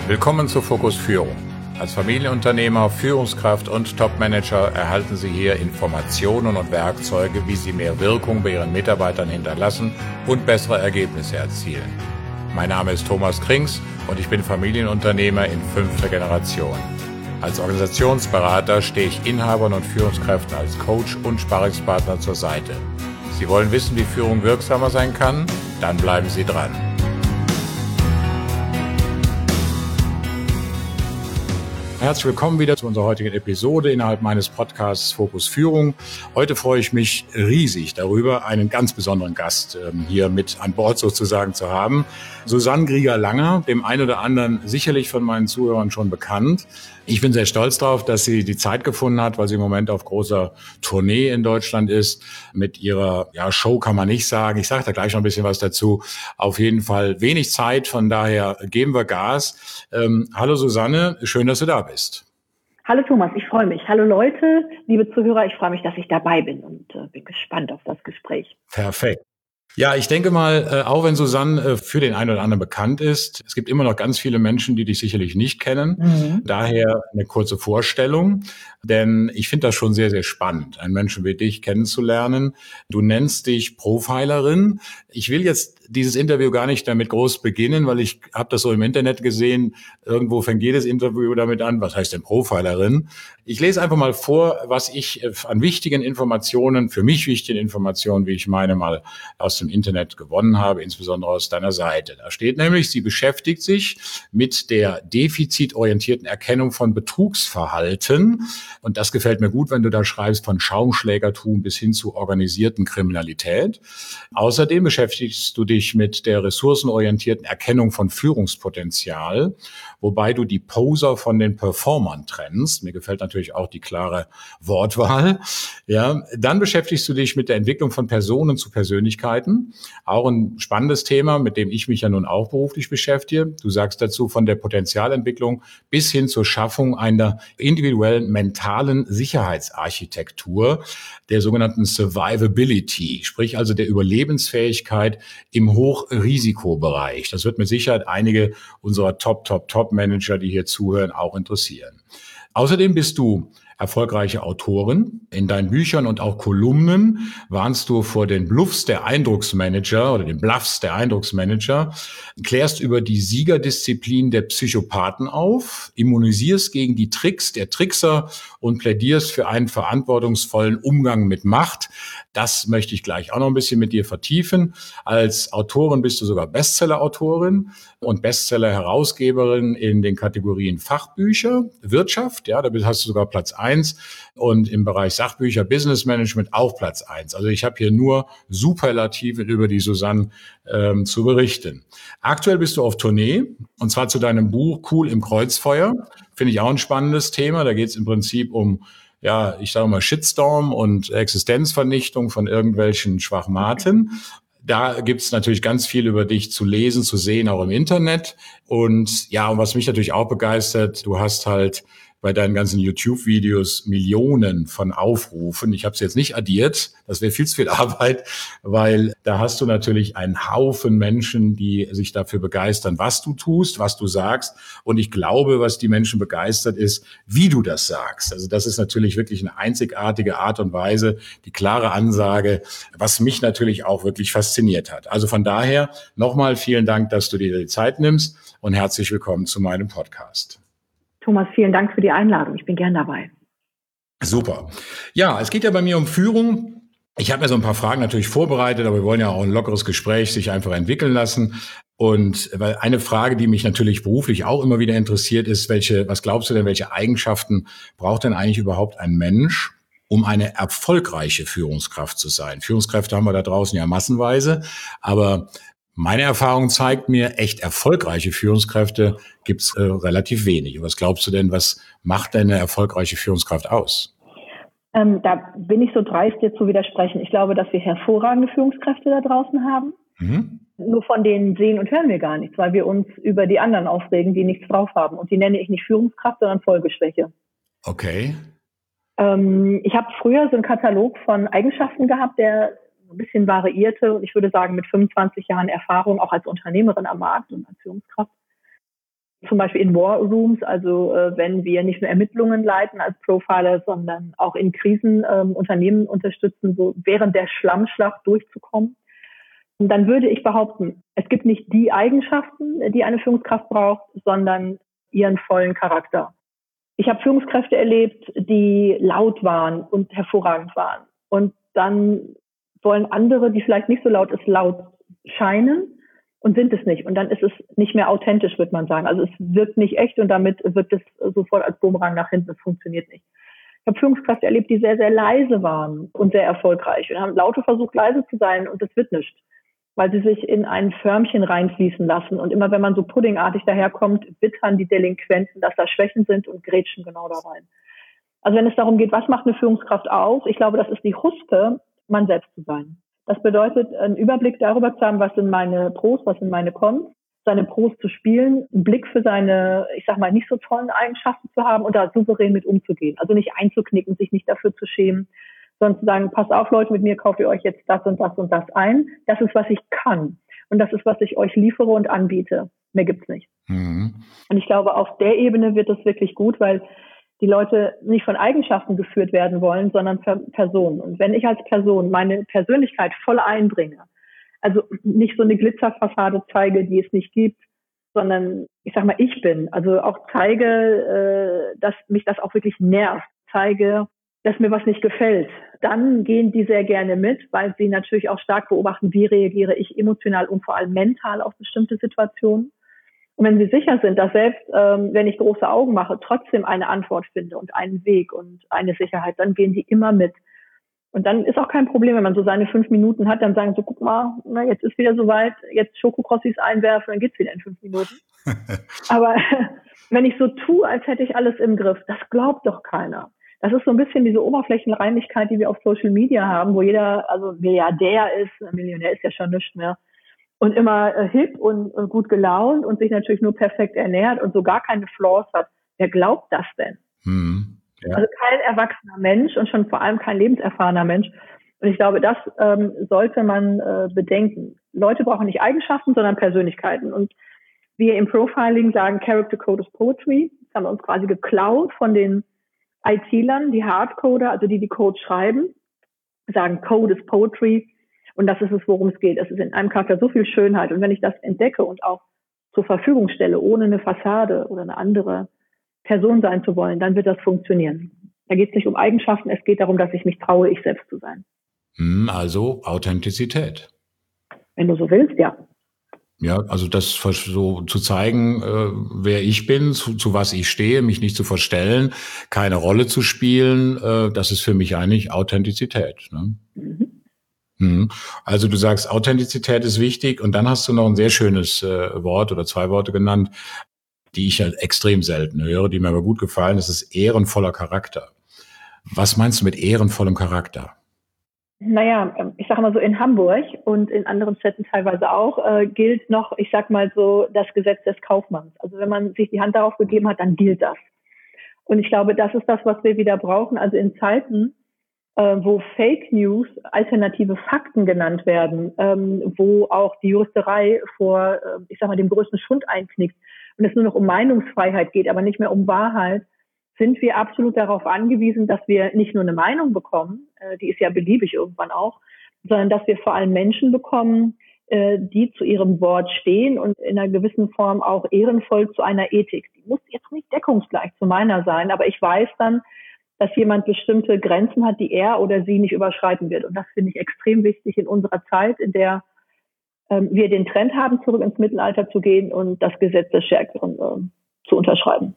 Willkommen zu Fokus Führung. Als Familienunternehmer, Führungskraft und Topmanager erhalten Sie hier Informationen und Werkzeuge, wie Sie mehr Wirkung bei Ihren Mitarbeitern hinterlassen und bessere Ergebnisse erzielen. Mein Name ist Thomas Krings und ich bin Familienunternehmer in 5. Generation. Als Organisationsberater stehe ich Inhabern und Führungskräften als Coach und Sparringspartner zur Seite. Sie wollen wissen, wie Führung wirksamer sein kann? Dann bleiben Sie dran. Herzlich willkommen wieder zu unserer heutigen Episode innerhalb meines Podcasts Fokus Führung. Heute freue ich mich riesig darüber, einen ganz besonderen Gast hier mit an Bord sozusagen zu haben. Susanne Grieger-Langer, dem einen oder anderen sicherlich von meinen Zuhörern schon bekannt. Ich bin sehr stolz darauf, dass sie die Zeit gefunden hat, weil sie im Moment auf großer Tournee in Deutschland ist. Mit ihrer Show kann man nicht sagen. Ich sage da gleich noch ein bisschen was dazu. Auf jeden Fall wenig Zeit, von daher geben wir Gas. Hallo Susanne, schön, dass du da bist. Hallo Thomas, ich freue mich. Hallo Leute, liebe Zuhörer, ich freue mich, dass ich dabei bin und bin gespannt auf das Gespräch. Perfekt. Ja, ich denke mal, auch wenn Susanne für den einen oder anderen bekannt ist, es gibt immer noch ganz viele Menschen, die dich sicherlich nicht kennen. Daher eine kurze Vorstellung, denn ich finde das schon sehr, sehr spannend, einen Menschen wie dich kennenzulernen. Du nennst dich Profilerin. Ich will jetzt dieses Interview gar nicht damit groß beginnen, weil ich habe das so im Internet gesehen. Irgendwo fängt jedes Interview damit an. Was heißt denn Profilerin? Ich lese einfach mal vor, was ich an wichtigen Informationen, für mich wichtigen Informationen, wie ich meine, mal aus dem Internet gewonnen habe, insbesondere aus deiner Seite. Da steht nämlich, sie beschäftigt sich mit der defizitorientierten Erkennung von Betrugsverhalten. Und das gefällt mir gut, wenn du da schreibst, von Schaumschlägertum bis hin zu organisierten Kriminalität. Außerdem beschäftigst du dich mit der ressourcenorientierten Erkennung von Führungspotenzial, wobei du die Poser von den Performern trennst. Mir gefällt natürlich auch die klare Wortwahl. Ja, dann beschäftigst du dich mit der Entwicklung von Personen zu Persönlichkeiten. Auch ein spannendes Thema, mit dem ich mich ja nun auch beruflich beschäftige. Du sagst dazu von der Potenzialentwicklung bis hin zur Schaffung einer individuellen mentalen Sicherheitsarchitektur, der sogenannten Survivability, sprich also der Überlebensfähigkeit im Hochrisikobereich. Das wird mit Sicherheit einige unserer Top-Manager, die hier zuhören, auch interessieren. Außerdem bist du erfolgreiche Autorin. In deinen Büchern und auch Kolumnen warnst du vor den Bluffs der Eindrucksmanager oder den Bluffs der Eindrucksmanager, klärst über die Siegerdisziplin der Psychopathen auf, immunisierst gegen die Tricks der Trickser und plädierst für einen verantwortungsvollen Umgang mit Macht. Das möchte ich gleich auch noch ein bisschen mit dir vertiefen. Als Autorin bist du sogar Bestseller-Autorin und Bestseller-Herausgeberin in den Kategorien Fachbücher, Wirtschaft, ja, da hast du sogar Platz 1 und im Bereich Sachbücher, Business Management auch Platz 1. Also ich habe hier nur Superlative über die Susanne zu berichten. Aktuell bist du auf Tournee und zwar zu deinem Buch Cool im Kreuzfeuer. Finde ich auch ein spannendes Thema. Da geht es im Prinzip um ich sage mal Shitstorm und Existenzvernichtung von irgendwelchen Schwachmaten. Da gibt's natürlich ganz viel über dich zu lesen, zu sehen, auch im Internet. Und ja, und was mich natürlich auch begeistert, du hast halt bei deinen ganzen YouTube-Videos Millionen von Aufrufen. Ich habe es jetzt nicht addiert, das wäre viel zu viel Arbeit, weil da hast du natürlich einen Haufen Menschen, die sich dafür begeistern, was du tust, was du sagst. Und ich glaube, was die Menschen begeistert ist, wie du das sagst. Also das ist natürlich wirklich eine einzigartige Art und Weise, die klare Ansage, was mich natürlich auch wirklich fasziniert hat. Also von daher nochmal vielen Dank, dass du dir die Zeit nimmst und herzlich willkommen zu meinem Podcast. Thomas, vielen Dank für die Einladung. Ich bin gern dabei. Super. Ja, es geht ja bei mir um Führung. Ich habe mir so ein paar Fragen natürlich vorbereitet, aber wir wollen ja auch ein lockeres Gespräch sich einfach entwickeln lassen. Und weil eine Frage, die mich natürlich beruflich auch immer wieder interessiert, ist, was glaubst du denn, welche Eigenschaften braucht denn eigentlich überhaupt ein Mensch, um eine erfolgreiche Führungskraft zu sein? Führungskräfte haben wir da draußen ja massenweise, aber meine Erfahrung zeigt mir, echt erfolgreiche Führungskräfte gibt's relativ wenig. Was glaubst du denn, was macht denn eine erfolgreiche Führungskraft aus? Da bin ich so dreist, dir zu widersprechen. Ich glaube, dass wir hervorragende Führungskräfte da draußen haben. Nur von denen sehen und hören wir gar nichts, weil wir uns über die anderen aufregen, die nichts drauf haben. Und die nenne ich nicht Führungskraft, sondern Folgeschwäche. Okay. Ich habe früher so einen Katalog von Eigenschaften gehabt, der ein bisschen variierte. Und ich würde sagen, mit 25 Jahren Erfahrung, auch als Unternehmerin am Markt und als Führungskraft, zum Beispiel in War Rooms, also wenn wir nicht nur Ermittlungen leiten als Profiler, sondern auch in Krisen Unternehmen unterstützen, so während der Schlammschlacht durchzukommen. Und dann würde ich behaupten, es gibt nicht die Eigenschaften, die eine Führungskraft braucht, sondern ihren vollen Charakter. Ich habe Führungskräfte erlebt, die laut waren und hervorragend waren. Und dann wollen andere, die vielleicht nicht so laut scheinen und sind es nicht. Und dann ist es nicht mehr authentisch, würde man sagen. Also es wirkt nicht echt und damit wird es sofort als Bumerang nach hinten. Das funktioniert nicht. Ich habe Führungskräfte erlebt, die sehr, sehr leise waren und sehr erfolgreich und haben laut versucht, leise zu sein und das wird nichts, weil sie sich in ein Förmchen reinfließen lassen. Und immer wenn man so puddingartig daherkommt, wittern die Delinquenten, dass da Schwächen sind und grätschen genau da rein. Also wenn es darum geht, was macht eine Führungskraft aus? Ich glaube, das ist die Huspe, man selbst zu sein. Das bedeutet, einen Überblick darüber zu haben, was sind meine Pros, was sind meine Cons, seine Pros zu spielen, einen Blick für seine, ich sag mal, nicht so tollen Eigenschaften zu haben und da souverän mit umzugehen. Also nicht einzuknicken, sich nicht dafür zu schämen, sondern zu sagen, passt auf Leute, mit mir kauft ihr euch jetzt das und das und das ein. Das ist, was ich kann. Und das ist, was ich euch liefere und anbiete. Mehr gibt's nicht. Mhm. Und ich glaube, auf der Ebene wird es wirklich gut, weil die Leute nicht von Eigenschaften geführt werden wollen, sondern Personen. Und wenn ich als Person meine Persönlichkeit voll einbringe, also nicht so eine Glitzerfassade zeige, die es nicht gibt, sondern ich sag mal, ich bin, also auch zeige, dass mich das auch wirklich nervt, zeige, dass mir was nicht gefällt, dann gehen die sehr gerne mit, weil sie natürlich auch stark beobachten, wie reagiere ich emotional und vor allem mental auf bestimmte Situationen. Und wenn sie sicher sind, dass selbst wenn ich große Augen mache, trotzdem eine Antwort finde und einen Weg und eine Sicherheit, dann gehen die immer mit. Und dann ist auch kein Problem, wenn man so seine 5 Minuten hat, dann sagen so, guck mal, na, jetzt ist wieder soweit, jetzt Schokokrossis einwerfen, dann geht's wieder in 5 Minuten. Aber wenn ich so tue, als hätte ich alles im Griff, das glaubt doch keiner. Das ist so ein bisschen diese Oberflächenreinigkeit, die wir auf Social Media haben, wo jeder, also Milliardär ist, Millionär ist ja schon nichts mehr, und immer hip und gut gelaunt und sich natürlich nur perfekt ernährt und so gar keine Flaws hat. Wer glaubt das denn? Ja. Also kein erwachsener Mensch und schon vor allem kein lebenserfahrener Mensch. Und ich glaube, das sollte man bedenken. Leute brauchen nicht Eigenschaften, sondern Persönlichkeiten. Und wir im Profiling sagen, Character Code is Poetry. Das haben wir uns quasi geklaut von den IT-Lern, die Hardcoder, also die Code schreiben, sagen, Code is Poetry. Und das ist es, worum es geht. Es ist in einem Charakter so viel Schönheit. Und wenn ich das entdecke und auch zur Verfügung stelle, ohne eine Fassade oder eine andere Person sein zu wollen, dann wird das funktionieren. Da geht es nicht um Eigenschaften, es geht darum, dass ich mich traue, ich selbst zu sein. Also Authentizität. Wenn du so willst, ja. Ja, also das so zu zeigen, wer ich bin, zu was ich stehe, mich nicht zu verstellen, keine Rolle zu spielen, das ist für mich eigentlich Authentizität. Ne? Also du sagst, Authentizität ist wichtig und dann hast du noch ein sehr schönes Wort oder 2 Worte genannt, die ich ja extrem selten höre, die mir aber gut gefallen, das ist ehrenvoller Charakter. Was meinst du mit ehrenvollem Charakter? Naja, ich sage mal so, in Hamburg und in anderen Städten teilweise auch, gilt noch, ich sag mal so, das Gesetz des Kaufmanns. Also wenn man sich die Hand darauf gegeben hat, dann gilt das. Und ich glaube, das ist das, was wir wieder brauchen. Also in Zeiten, wo Fake News alternative Fakten genannt werden, wo auch die Juristerei vor, ich sag mal, dem größten Schund einknickt und es nur noch um Meinungsfreiheit geht, aber nicht mehr um Wahrheit, sind wir absolut darauf angewiesen, dass wir nicht nur eine Meinung bekommen, die ist ja beliebig irgendwann auch, sondern dass wir vor allem Menschen bekommen, die zu ihrem Wort stehen und in einer gewissen Form auch ehrenvoll zu einer Ethik. Die muss jetzt nicht deckungsgleich zu meiner sein, aber ich weiß dann, dass jemand bestimmte Grenzen hat, die er oder sie nicht überschreiten wird. Und das finde ich extrem wichtig in unserer Zeit, in der wir den Trend haben, zurück ins Mittelalter zu gehen und das Gesetz des Stärkeren zu unterschreiben.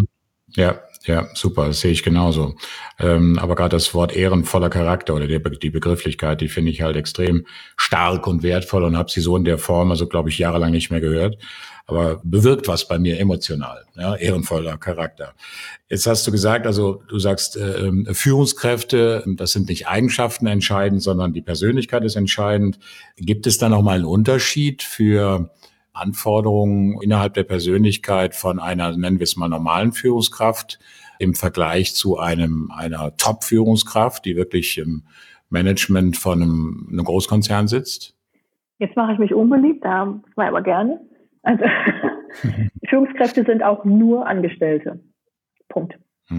Ja, super, das sehe ich genauso. Aber gerade das Wort ehrenvoller Charakter oder die Begrifflichkeit, die finde ich halt extrem stark und wertvoll und habe sie so in der Form, also glaube ich, jahrelang nicht mehr gehört. Aber bewirkt was bei mir emotional, ja, ehrenvoller Charakter. Jetzt hast du gesagt, also du sagst, Führungskräfte, das sind nicht Eigenschaften entscheidend, sondern die Persönlichkeit ist entscheidend. Gibt es da nochmal einen Unterschied für Anforderungen innerhalb der Persönlichkeit von einer, nennen wir es mal, normalen Führungskraft im Vergleich zu einer Top-Führungskraft, die wirklich im Management von einem Großkonzern sitzt? Jetzt mache ich mich unbeliebt, da war aber gerne. Also Führungskräfte sind auch nur Angestellte. Punkt.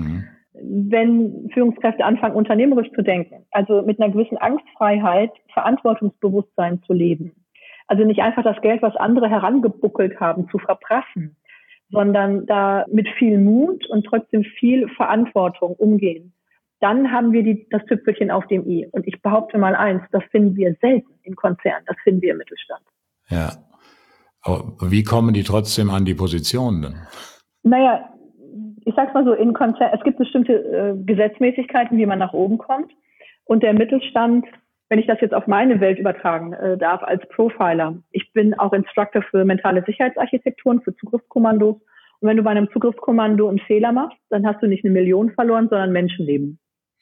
Wenn Führungskräfte anfangen, unternehmerisch zu denken, also mit einer gewissen Angstfreiheit, Verantwortungsbewusstsein zu leben, also nicht einfach das Geld, was andere herangebuckelt haben, zu verprassen, sondern da mit viel Mut und trotzdem viel Verantwortung umgehen, dann haben wir das Tüpfelchen auf dem i. Und ich behaupte mal eins, das finden wir selten in Konzernen, das finden wir im Mittelstand. Ja. Aber wie kommen die trotzdem an die Positionen denn? Naja, ich sag's mal so, in Konzernen, es gibt bestimmte Gesetzmäßigkeiten, wie man nach oben kommt. Und der Mittelstand, wenn ich das jetzt auf meine Welt übertragen darf, als Profiler, ich bin auch Instructor für mentale Sicherheitsarchitekturen, für Zugriffskommandos. Und wenn du bei einem Zugriffskommando einen Fehler machst, dann hast du nicht 1 Million verloren, sondern Menschenleben.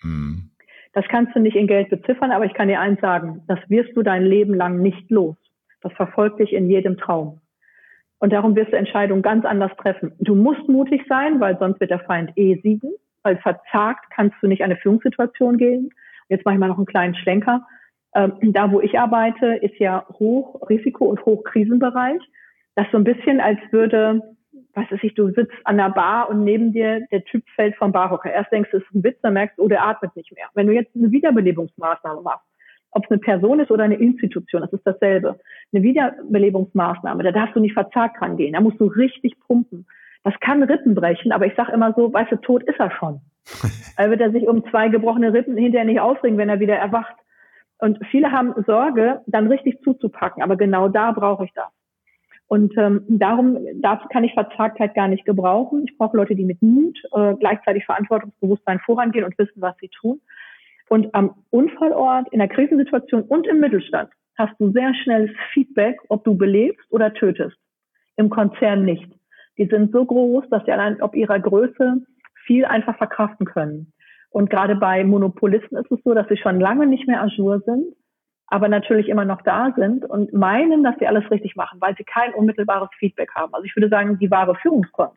Das kannst du nicht in Geld beziffern, aber ich kann dir eins sagen, das wirst du dein Leben lang nicht los. Das verfolgt dich in jedem Traum. Und darum wirst du Entscheidungen ganz anders treffen. Du musst mutig sein, weil sonst wird der Feind siegen. Weil verzagt kannst du nicht an eine Führungssituation gehen. Jetzt mache ich mal noch einen kleinen Schlenker. Da, wo ich arbeite, ist ja Hochrisiko- und Hochkrisenbereich. Das ist so ein bisschen, als würde, was weiß ich, du sitzt an der Bar und neben dir der Typ fällt vom Barhocker. Erst denkst du, es ist ein Witz, dann merkst du, oh, der atmet nicht mehr. Wenn du jetzt eine Wiederbelebungsmaßnahme machst, ob es eine Person ist oder eine Institution, das ist dasselbe. Eine Wiederbelebungsmaßnahme, da darfst du nicht verzagt rangehen, da musst du richtig pumpen. Das kann Rippen brechen, aber ich sage immer so, weißt du, tot ist er schon. Also wird er sich um 2 gebrochene Rippen hinterher nicht aufregen, wenn er wieder erwacht. Und viele haben Sorge, dann richtig zuzupacken, aber genau da brauche ich das. Und darum kann ich Verzagtheit gar nicht gebrauchen. Ich brauche Leute, die mit Mut gleichzeitig Verantwortungsbewusstsein vorangehen und wissen, was sie tun. Und am Unfallort, in der Krisensituation und im Mittelstand hast du sehr schnelles Feedback, ob du belebst oder tötest. Im Konzern nicht. Die sind so groß, dass sie allein ob ihrer Größe viel einfach verkraften können. Und gerade bei Monopolisten ist es so, dass sie schon lange nicht mehr à jour sind, aber natürlich immer noch da sind und meinen, dass sie alles richtig machen, weil sie kein unmittelbares Feedback haben. Also ich würde sagen, die wahre Führungskunst,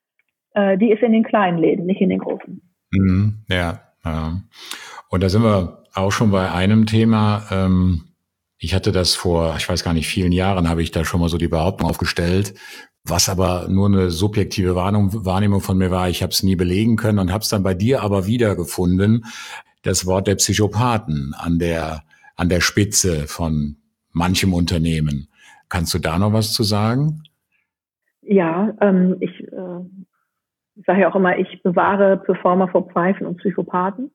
die ist in den kleinen Läden, nicht in den großen. Ja. Und da sind wir auch schon bei einem Thema. Ich hatte das vor, ich weiß gar nicht, vielen Jahren habe ich da schon mal so die Behauptung aufgestellt, was aber nur eine subjektive Wahrnehmung von mir war. Ich habe es nie belegen können und habe es dann bei dir aber wiedergefunden. Das Wort der Psychopathen an der Spitze von manchem Unternehmen. Kannst du da noch was zu sagen? Ja, ich sage ja auch immer, ich bewahre Performer vor Pfeifen und Psychopathen.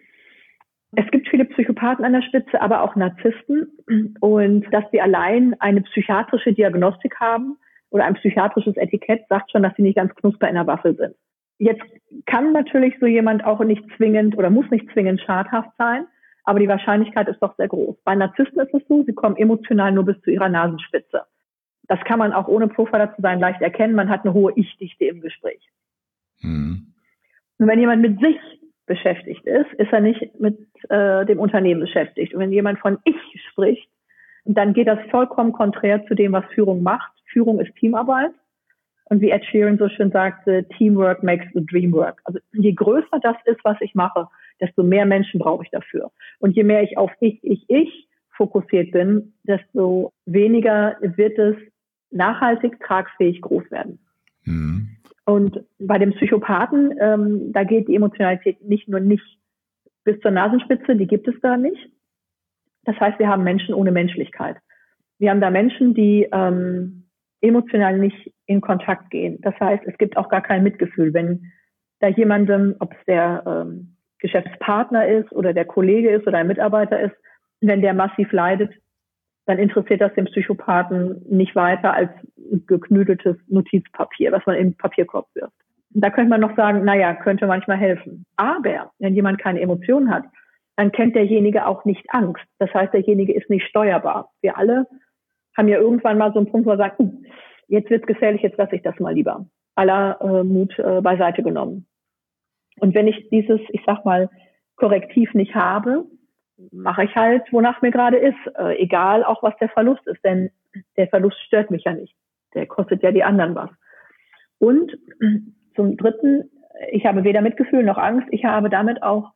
Es gibt viele Psychopathen an der Spitze, aber auch Narzissten. Und dass sie allein eine psychiatrische Diagnostik haben oder ein psychiatrisches Etikett, sagt schon, dass sie nicht ganz knusper in der Waffel sind. Jetzt kann natürlich so jemand auch nicht zwingend oder muss nicht zwingend schadhaft sein, aber die Wahrscheinlichkeit ist doch sehr groß. Bei Narzissten ist es so, sie kommen emotional nur bis zu ihrer Nasenspitze. Das kann man auch ohne Profiler zu sein leicht erkennen. Man hat eine hohe Ich-Dichte im Gespräch. Und wenn jemand mit sich beschäftigt ist, ist er nicht mit dem Unternehmen beschäftigt. Und wenn jemand von Ich spricht, dann geht das vollkommen konträr zu dem, was Führung macht. Führung ist Teamarbeit. Und wie Ed Sheeran so schön sagte, Teamwork makes the dream work. Also je größer das ist, was ich mache, desto mehr Menschen brauche ich dafür. Und je mehr ich auf Ich fokussiert bin, desto weniger wird es nachhaltig, tragfähig groß werden. Und bei dem Psychopathen, da geht die Emotionalität nicht bis zur Nasenspitze, die gibt es da nicht. Das heißt, wir haben Menschen ohne Menschlichkeit. Wir haben da Menschen, die emotional nicht in Kontakt gehen. Das heißt, es gibt auch gar kein Mitgefühl. Wenn da jemandem, ob es der Geschäftspartner ist oder der Kollege ist oder ein Mitarbeiter ist, wenn der massiv leidet, dann interessiert das den Psychopathen nicht weiter als geknüdeltes Notizpapier, was man im Papierkorb wirft. Da könnte man noch sagen, naja, könnte manchmal helfen. Aber wenn jemand keine Emotionen hat, dann kennt derjenige auch nicht Angst. Das heißt, derjenige ist nicht steuerbar. Wir alle haben ja irgendwann mal so einen Punkt, wo wir sagen, jetzt wird's gefährlich, jetzt lasse ich das mal lieber. Aller Mut beiseite genommen. Und wenn ich dieses, ich sag mal, Korrektiv nicht habe, mache ich halt, wonach mir gerade ist. Egal auch, was der Verlust ist, denn der Verlust stört mich ja nicht. Der kostet ja die anderen was. Und zum Dritten, ich habe weder Mitgefühl noch Angst. Ich habe damit auch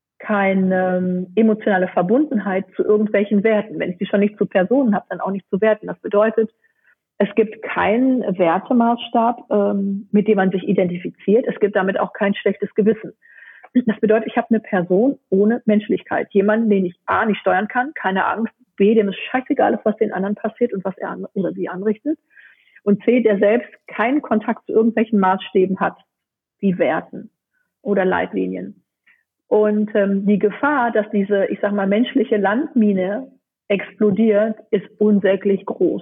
keine emotionale Verbundenheit zu irgendwelchen Werten. Wenn ich die schon nicht zu Personen habe, dann auch nicht zu Werten. Das bedeutet, Es gibt keinen Wertemaßstab, mit dem man sich identifiziert. Es gibt damit auch kein schlechtes Gewissen. Das bedeutet, ich habe eine Person ohne Menschlichkeit. Jemanden, den ich A, nicht steuern kann, keine Angst, B, dem es scheißegal ist, was den anderen passiert und was er oder sie anrichtet. Und C, der selbst keinen Kontakt zu irgendwelchen Maßstäben hat, wie Werten oder Leitlinien. Und die Gefahr, dass diese, ich sag mal, menschliche Landmine explodiert, ist unsäglich groß.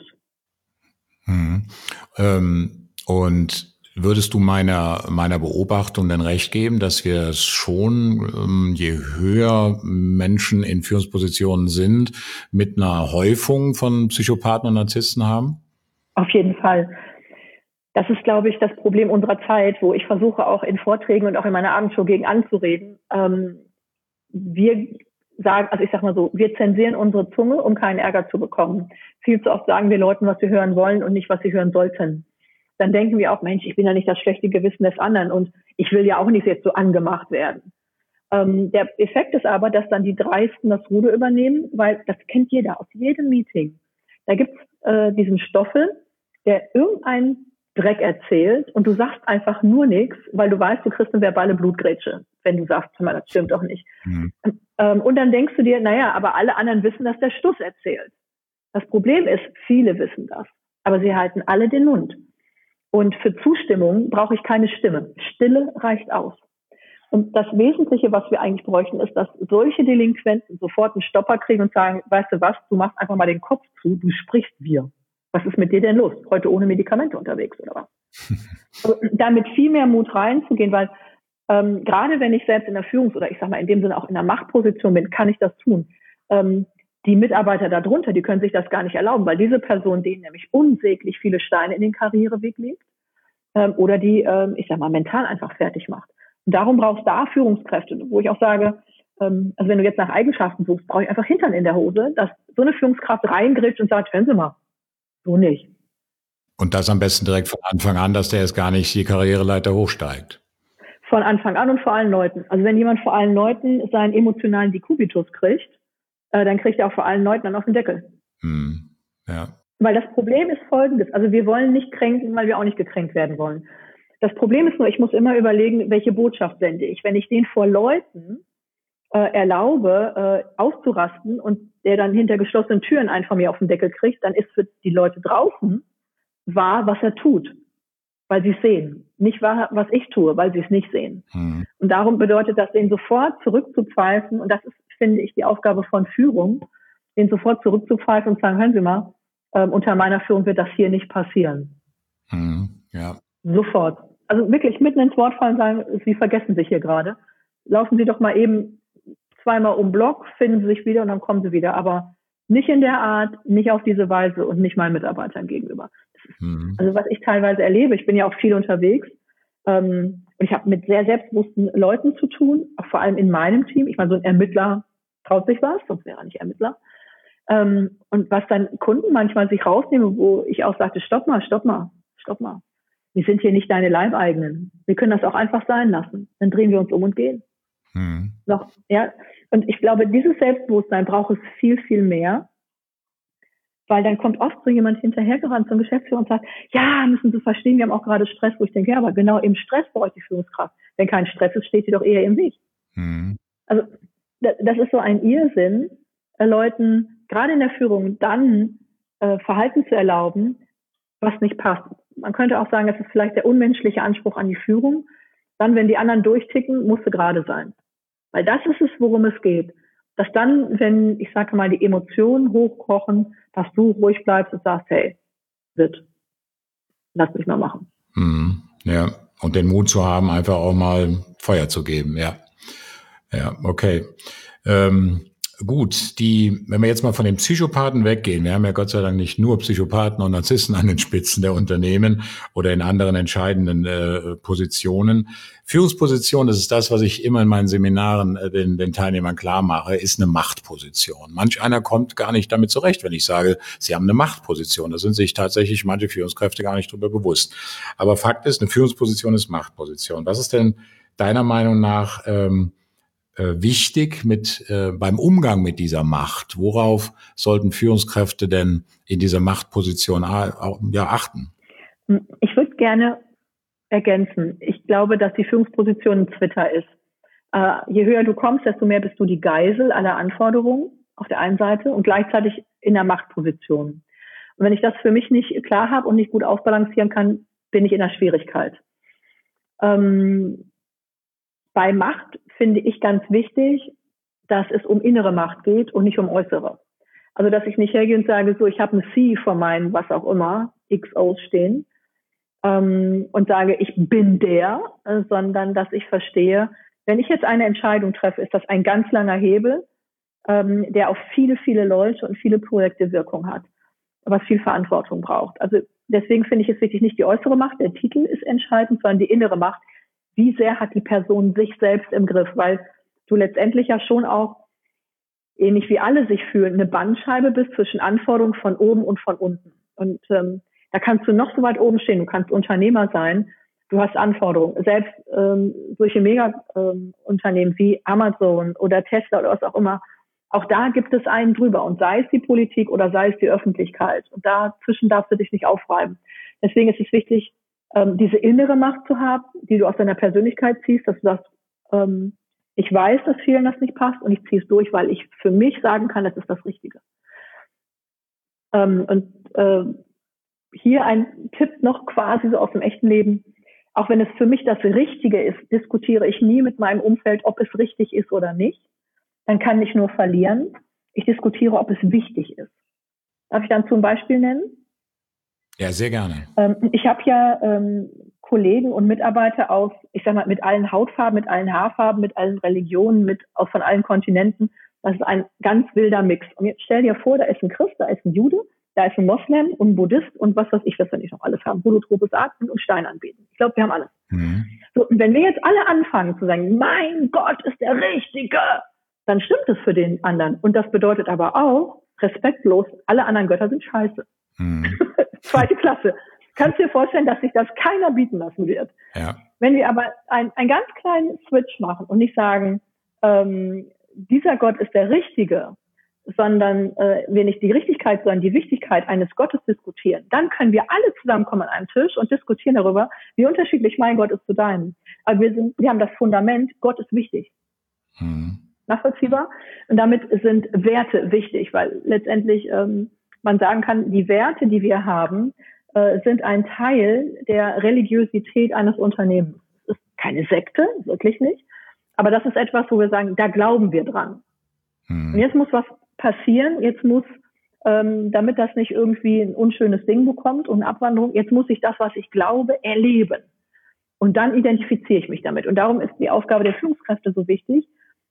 Und würdest du meiner Beobachtung denn recht geben, dass wir es schon, je höher Menschen in Führungspositionen sind, mit einer Häufung von Psychopathen und Narzissten haben? Auf jeden Fall. Das ist, glaube ich, das Problem unserer Zeit, wo ich versuche, auch in Vorträgen und auch in meiner Abendshow gegen anzureden. Wir sagen, also ich sag mal so, wir zensieren unsere Zunge, um keinen Ärger zu bekommen. Viel zu oft sagen wir Leuten, was sie hören wollen und nicht, was sie hören sollten. Dann denken wir auch, Mensch, ich bin ja nicht das schlechte Gewissen des anderen und ich will ja auch nicht jetzt so angemacht werden. Der Effekt ist aber, dass dann die Dreisten das Ruder übernehmen, weil das kennt jeder aus jedem Meeting. Da gibt's diesen Stoffel, der irgendeinen Dreck erzählt und du sagst einfach nur nichts, weil du weißt, du kriegst eine verbale Blutgrätsche, wenn du sagst, das stimmt doch nicht. Mhm. Und dann denkst du dir, naja, aber alle anderen wissen, dass der Stuss erzählt. Das Problem ist, viele wissen das, aber sie halten alle den Mund. Und für Zustimmung brauche ich keine Stimme. Stille reicht aus. Und das Wesentliche, was wir eigentlich bräuchten, ist, dass solche Delinquenten sofort einen Stopper kriegen und sagen, weißt du was, du machst einfach mal den Kopf zu, du sprichst wir. Was ist mit dir denn los? Heute ohne Medikamente unterwegs oder was? Also, da mit viel mehr Mut reinzugehen, weil gerade wenn ich selbst in der Führungs- oder ich sag mal in dem Sinne auch in der Machtposition bin, kann ich das tun. Die Mitarbeiter darunter, die können sich das gar nicht erlauben, weil diese Person denen nämlich unsäglich viele Steine in den Karriereweg legt oder die, ich sag mal, mental einfach fertig macht. Und darum brauchst du da Führungskräfte, wo ich auch sage, also wenn du jetzt nach Eigenschaften suchst, brauche ich einfach Hintern in der Hose, dass so eine Führungskraft reingrätscht und sagt, hören Sie mal, so nicht. Und das am besten direkt von Anfang an, dass der jetzt gar nicht die Karriereleiter hochsteigt. Von Anfang an und vor allen Leuten. Also wenn jemand vor allen Leuten seinen emotionalen Dekubitus kriegt, dann kriegt er auch vor allen Leuten dann auf den Deckel. Ja. Weil das Problem ist folgendes, also wir wollen nicht kränken, weil wir auch nicht gekränkt werden wollen. Das Problem ist nur, ich muss immer überlegen, welche Botschaft sende ich. Wenn ich den vor Leuten erlaube, auszurasten und der dann hinter geschlossenen Türen einen von mir auf den Deckel kriegt, dann ist für die Leute draußen wahr, was er tut, weil sie es sehen. Nicht wahr, was ich tue, weil sie es nicht sehen. Und darum bedeutet das, den sofort zurückzupfeifen, und das ist, finde ich, die Aufgabe von Führung, den sofort zurückzupfeifen und sagen, hören Sie mal, unter meiner Führung wird das hier nicht passieren. Ja. Sofort. Also wirklich mitten ins Wort fallen und sagen, Sie vergessen sich hier gerade. Laufen Sie doch mal eben zweimal um Block, finden Sie sich wieder und dann kommen Sie wieder. Aber nicht in der Art, nicht auf diese Weise und nicht meinen Mitarbeitern gegenüber. Also was ich teilweise erlebe, ich bin ja auch viel unterwegs und ich habe mit sehr selbstbewussten Leuten zu tun, auch vor allem in meinem Team. Ich meine, so ein Ermittler traut sich was, sonst wäre er nicht Ermittler. Und was dann Kunden manchmal sich rausnehmen, wo ich auch sagte, stopp mal. Wir sind hier nicht deine Leibeigenen. Wir können das auch einfach sein lassen. Dann drehen wir uns um und gehen. Noch, ja. Und ich glaube, dieses Selbstbewusstsein braucht es viel, viel mehr. Weil dann kommt oft so jemand hinterhergerannt zum Geschäftsführer und sagt, ja, müssen Sie verstehen, wir haben auch gerade Stress, wo ich denke, ja, aber genau im Stress brauche ich die Führungskraft. Wenn kein Stress ist, steht sie doch eher im Weg. Also das ist so ein Irrsinn, Leuten gerade in der Führung dann Verhalten zu erlauben, was nicht passt. Man könnte auch sagen, das ist vielleicht der unmenschliche Anspruch an die Führung. Dann, wenn die anderen durchticken, musst du gerade sein. Weil das ist es, worum es geht. Dass dann, wenn, ich sage mal, die Emotionen hochkochen, dass du ruhig bleibst und sagst, hey, lass mich mal machen. Ja, und den Mut zu haben, einfach auch mal Feuer zu geben, ja. Ja, okay. Gut, wenn wir jetzt mal von den Psychopathen weggehen, wir haben ja Gott sei Dank nicht nur Psychopathen und Narzissten an den Spitzen der Unternehmen oder in anderen entscheidenden Positionen. Führungsposition, das ist das, was ich immer in meinen Seminaren den Teilnehmern klar mache, ist eine Machtposition. Manch einer kommt gar nicht damit zurecht, wenn ich sage, sie haben eine Machtposition. Da sind sich tatsächlich manche Führungskräfte gar nicht drüber bewusst. Aber Fakt ist, eine Führungsposition ist Machtposition. Was ist denn deiner Meinung nach wichtig beim Umgang mit dieser Macht? Worauf sollten Führungskräfte denn in dieser Machtposition achten? Ich würde gerne ergänzen. Ich glaube, dass die Führungsposition ein Twitter ist. Je höher du kommst, desto mehr bist du die Geisel aller Anforderungen auf der einen Seite und gleichzeitig in der Machtposition. Und wenn ich das für mich nicht klar habe und nicht gut ausbalancieren kann, bin ich in der Schwierigkeit. Bei Macht finde ich ganz wichtig, dass es um innere Macht geht und nicht um äußere. Also, dass ich nicht hergehe und sage, so, ich habe ein C vor meinem, was auch immer, XOs stehen, und sage, ich bin der, sondern dass ich verstehe, wenn ich jetzt eine Entscheidung treffe, ist das ein ganz langer Hebel, der auf viele, viele Leute und viele Projekte Wirkung hat, was viel Verantwortung braucht. Also deswegen finde ich es wichtig, nicht die äußere Macht, der Titel ist entscheidend, sondern die innere Macht. Wie sehr hat die Person sich selbst im Griff? Weil du letztendlich ja schon auch, ähnlich wie alle sich fühlen, eine Bandscheibe bist zwischen Anforderungen von oben und von unten. Und da kannst du noch so weit oben stehen, du kannst Unternehmer sein, du hast Anforderungen. Selbst solche Mega-Unternehmen wie Amazon oder Tesla oder was auch immer, auch da gibt es einen drüber. Und sei es die Politik oder sei es die Öffentlichkeit. Und dazwischen darfst du dich nicht aufreiben. Deswegen ist es wichtig, diese innere Macht zu haben, die du aus deiner Persönlichkeit ziehst, dass du sagst, ich weiß, dass vielen das nicht passt und ich ziehe es durch, weil ich für mich sagen kann, das ist das Richtige. Hier ein Tipp noch quasi so aus dem echten Leben. Auch wenn es für mich das Richtige ist, diskutiere ich nie mit meinem Umfeld, ob es richtig ist oder nicht. Dann kann ich nur verlieren. Ich diskutiere, ob es wichtig ist. Darf ich dann zum Beispiel nennen? Ja, sehr gerne. Ich habe ja Kollegen und Mitarbeiter aus, ich sag mal, mit allen Hautfarben, mit allen Haarfarben, mit allen Religionen, von allen Kontinenten. Das ist ein ganz wilder Mix. Und jetzt stell dir vor, da ist ein Christ, da ist ein Jude, da ist ein Moslem und ein Buddhist und was weiß ich, was wir nicht noch alles haben. Holotropes Atmen und Stein anbeten. Ich glaube, wir haben alles. Mhm. So, und wenn wir jetzt alle anfangen zu sagen, mein Gott ist der Richtige, dann stimmt es für den anderen. Und das bedeutet aber auch, respektlos, alle anderen Götter sind scheiße. Mhm. Zweite Klasse. Kannst dir vorstellen, dass sich das keiner bieten lassen wird. Ja. Wenn wir aber einen ganz kleinen Switch machen und nicht sagen, dieser Gott ist der Richtige, sondern wir nicht die Richtigkeit, sondern die Wichtigkeit eines Gottes diskutieren, dann können wir alle zusammenkommen an einem Tisch und diskutieren darüber, wie unterschiedlich mein Gott ist zu deinem. Aber wir haben das Fundament, Gott ist wichtig. Mhm. Nachvollziehbar? Und damit sind Werte wichtig, weil letztendlich man sagen kann, die Werte, die wir haben, sind ein Teil der Religiosität eines Unternehmens. Es ist keine Sekte, wirklich nicht. Aber das ist etwas, wo wir sagen, da glauben wir dran. Und jetzt muss was passieren. Jetzt muss, damit das nicht irgendwie ein unschönes Ding bekommt und eine Abwanderung, jetzt muss ich das, was ich glaube, erleben. Und dann identifiziere ich mich damit. Und darum ist die Aufgabe der Führungskräfte so wichtig,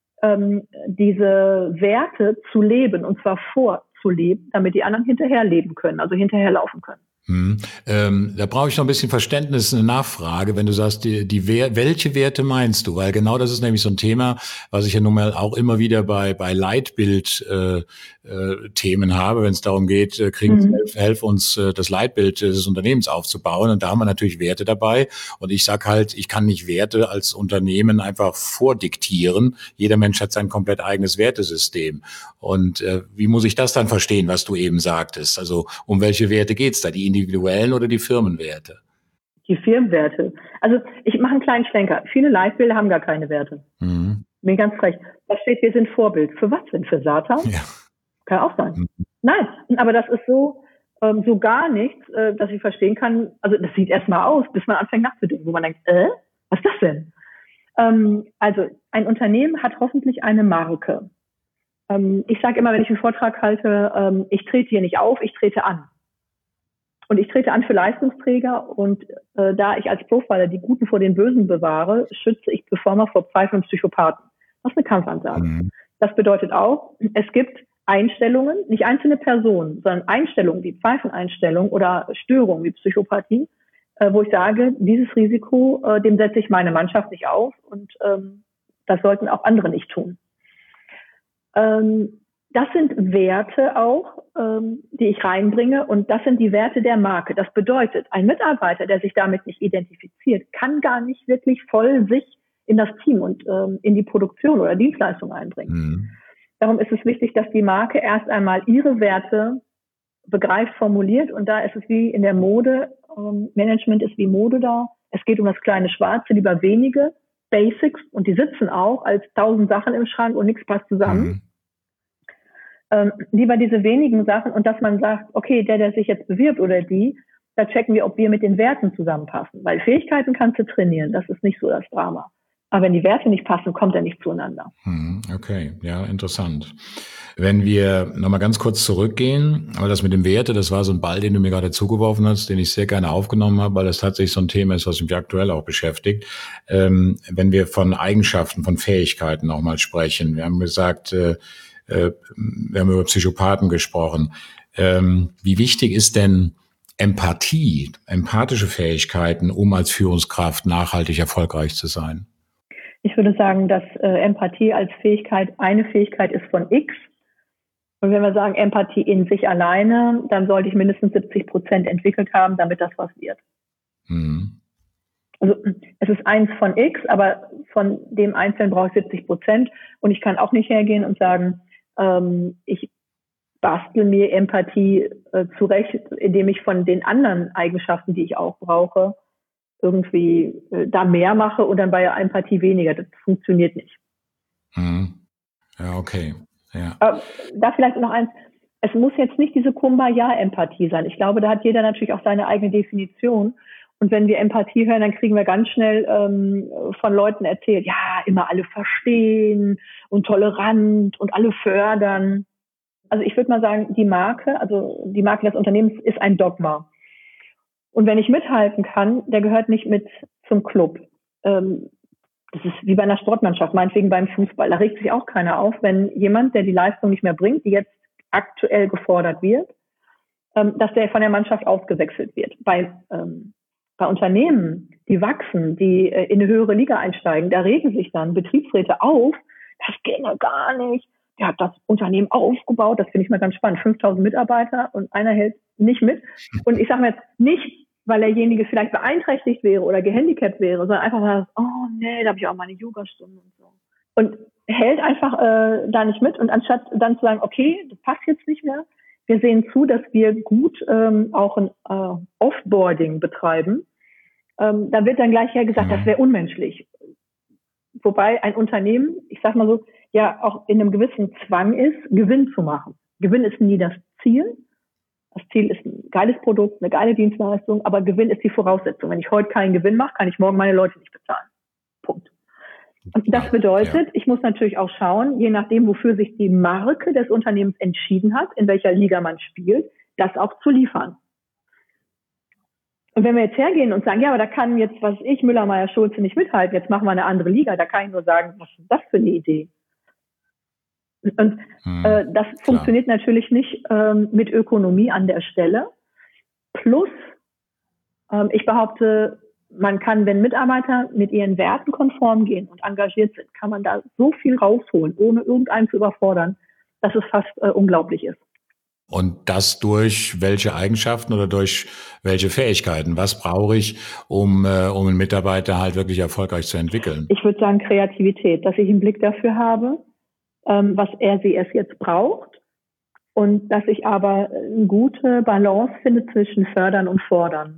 diese Werte zu leben, und zwar vorzuleben, damit die anderen hinterher leben können, also hinterherlaufen können. Da brauche ich noch ein bisschen Verständnis, eine Nachfrage, wenn du sagst, welche Werte meinst du? Weil genau das ist nämlich so ein Thema, was ich ja nun mal auch immer wieder bei Leitbild Themen habe, wenn es darum geht, helf uns das Leitbild des Unternehmens aufzubauen. Und da haben wir natürlich Werte dabei. Und ich sag halt, ich kann nicht Werte als Unternehmen einfach vordiktieren. Jeder Mensch hat sein komplett eigenes Wertesystem. Und wie muss ich das dann verstehen, was du eben sagtest? Also um welche Werte geht's da? Die individuellen oder die Firmenwerte? Die Firmenwerte. Also ich mache einen kleinen Schlenker. Viele Leitbilder haben gar keine Werte. Mhm. Bin ganz recht. Da steht, wir sind Vorbild. Für was denn? Für Satan? Ja. Kann auch sein. Mhm. Nein, aber das ist so gar nichts, dass ich verstehen kann. Also das sieht erstmal aus, bis man anfängt nachzudenken, wo man denkt, was ist das denn? Also ein Unternehmen hat hoffentlich eine Marke. Ich sage immer, wenn ich einen Vortrag halte, ich trete hier nicht auf, ich trete an. Und ich trete an für Leistungsträger und da ich als Profiler die Guten vor den Bösen bewahre, schütze ich Performer vor Pfeifen und Psychopathen. Das ist eine Kampfansage. Mhm. Das bedeutet auch, es gibt Einstellungen, nicht einzelne Personen, sondern Einstellungen wie Pfeifeneinstellungen oder Störungen wie Psychopathie, wo ich sage, dieses Risiko, dem setze ich meine Mannschaft nicht auf und das sollten auch andere nicht tun. Das sind Werte auch, die ich reinbringe und das sind die Werte der Marke. Das bedeutet, ein Mitarbeiter, der sich damit nicht identifiziert, kann gar nicht wirklich voll sich in das Team und in die Produktion oder Dienstleistung einbringt. Mhm. Darum ist es wichtig, dass die Marke erst einmal ihre Werte begreift, formuliert, und da ist es wie in der Mode, Management ist wie Mode da. Es geht um das kleine Schwarze, lieber wenige Basics, und die sitzen auch als 1000 Sachen im Schrank und nichts passt zusammen. Lieber diese wenigen Sachen, und dass man sagt, okay, der sich jetzt bewirbt oder die, da checken wir, ob wir mit den Werten zusammenpassen. Weil Fähigkeiten kannst du trainieren, das ist nicht so das Drama. Aber wenn die Werte nicht passen, kommt er nicht zueinander. Okay, ja, interessant. Wenn wir nochmal ganz kurz zurückgehen, aber das mit dem Werte, das war so ein Ball, den du mir gerade zugeworfen hast, den ich sehr gerne aufgenommen habe, weil das tatsächlich so ein Thema ist, was mich aktuell auch beschäftigt. Wenn wir von Eigenschaften, von Fähigkeiten auch mal sprechen. Wir haben gesagt, wir haben über Psychopathen gesprochen. Wie wichtig ist denn Empathie, empathische Fähigkeiten, um als Führungskraft nachhaltig erfolgreich zu sein? Ich würde sagen, dass Empathie als Fähigkeit eine Fähigkeit ist von X. Und wenn wir sagen Empathie in sich alleine, dann sollte ich mindestens 70% entwickelt haben, damit das was wird. Also es ist eins von X, aber von dem Einzelnen brauche ich 70%. Und ich kann auch nicht hergehen und sagen, ich bastel mir Empathie zurecht, indem ich von den anderen Eigenschaften, die ich auch brauche, irgendwie da mehr mache und dann bei Empathie weniger. Das funktioniert nicht. Ja, okay. Ja. Da vielleicht noch eins. Es muss jetzt nicht diese Kumbaya-Empathie sein. Ich glaube, da hat jeder natürlich auch seine eigene Definition. Und wenn wir Empathie hören, dann kriegen wir ganz schnell von Leuten erzählt, ja, immer alle verstehen und tolerant und alle fördern. Also ich würde mal sagen, die Marke des Unternehmens ist ein Dogma. Und wenn ich mithalten kann, der gehört nicht mit zum Club. Das ist wie bei einer Sportmannschaft, meinetwegen beim Fußball. Da regt sich auch keiner auf, wenn jemand, der die Leistung nicht mehr bringt, die jetzt aktuell gefordert wird, dass der von der Mannschaft ausgewechselt wird. Bei Unternehmen, die wachsen, die in eine höhere Liga einsteigen, da regen sich dann Betriebsräte auf, das ginge gar nicht. Der hat das Unternehmen aufgebaut, das finde ich mal ganz spannend, 5000 Mitarbeiter und einer hält nicht mit. Und ich sage mir jetzt nicht, weil derjenige vielleicht beeinträchtigt wäre oder gehandicapt wäre, sondern einfach mal, oh nee, da habe ich auch meine Yogastunde und so. Und hält einfach da nicht mit, und anstatt dann zu sagen, okay, das passt jetzt nicht mehr, wir sehen zu, dass wir gut auch ein Offboarding betreiben, da wird dann gleich gesagt, das wäre unmenschlich. Wobei ein Unternehmen, ich sag mal so, ja auch in einem gewissen Zwang ist, Gewinn zu machen. Gewinn ist nie das Ziel. Das Ziel ist ein geiles Produkt, eine geile Dienstleistung, aber Gewinn ist die Voraussetzung. Wenn ich heute keinen Gewinn mache, kann ich morgen meine Leute nicht bezahlen. Punkt. Und das bedeutet, ich muss natürlich auch schauen, je nachdem, wofür sich die Marke des Unternehmens entschieden hat, in welcher Liga man spielt, das auch zu liefern. Und wenn wir jetzt hergehen und sagen, ja, aber da kann jetzt, was ich, Müller, Meyer, Schulze nicht mithalten, jetzt machen wir eine andere Liga, da kann ich nur sagen, was ist das für eine Idee? Und das funktioniert natürlich nicht mit Ökonomie an der Stelle. Plus, ich behaupte, man kann, wenn Mitarbeiter mit ihren Werten konform gehen und engagiert sind, kann man da so viel rausholen, ohne irgendeinen zu überfordern, dass es fast unglaublich ist. Und das durch welche Eigenschaften oder durch welche Fähigkeiten? Was brauche ich, um einen Mitarbeiter halt wirklich erfolgreich zu entwickeln? Ich würde sagen Kreativität, dass ich einen Blick dafür habe, was sie es jetzt braucht, und dass ich aber eine gute Balance finde zwischen Fördern und Fordern.